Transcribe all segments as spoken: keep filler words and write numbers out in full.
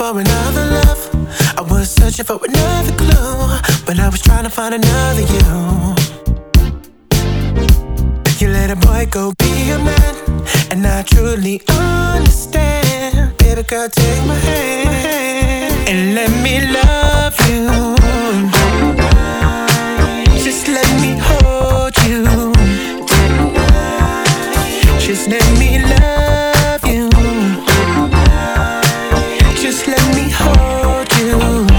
for another love. I was searching for another clue, but I was trying to find another you. You let a boy go be a man, and I truly understand. Baby girl, take my hand and let me love you. Just let me hold you. Just let me love you. Just let me hold you.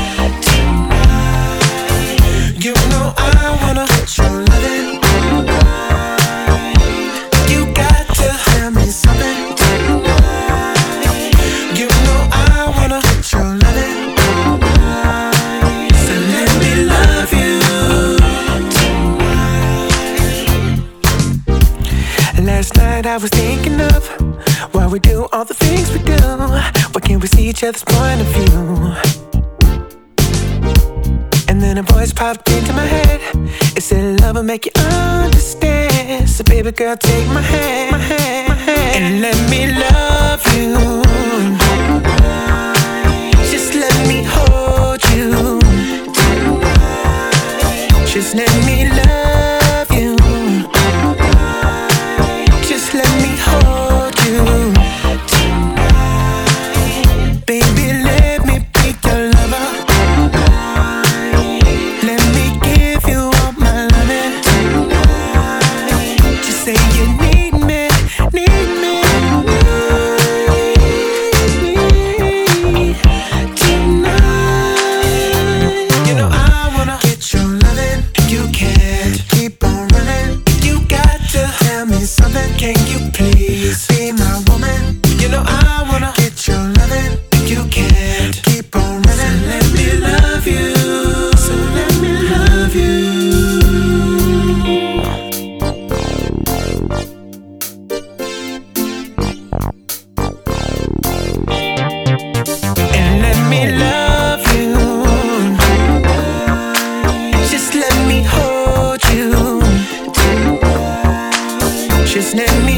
You know I wanna get your loving. You got to tell me something. You know I wanna get your loving. So let me love you. Last night I was thinking of why we do all the things we do. Why can't we see each other's point of view? And then a voice popped into my head. It said love will make you understand. So baby girl, take my hand, my hand, my hand, and let me love you. Just let me hold you. Just let me love you. Just let me hold you. Baby, let me be your lover. Let me give you all my loving. Just say you need me, need me, need me tonight. You know I wanna get your loving. You can't keep on running. You got to tell me something. Can you please be my woman? You know I wanna get your loving. You can't keep on running. So let me love you. So let me love you. And let me love you. Just let me hold you. Just let me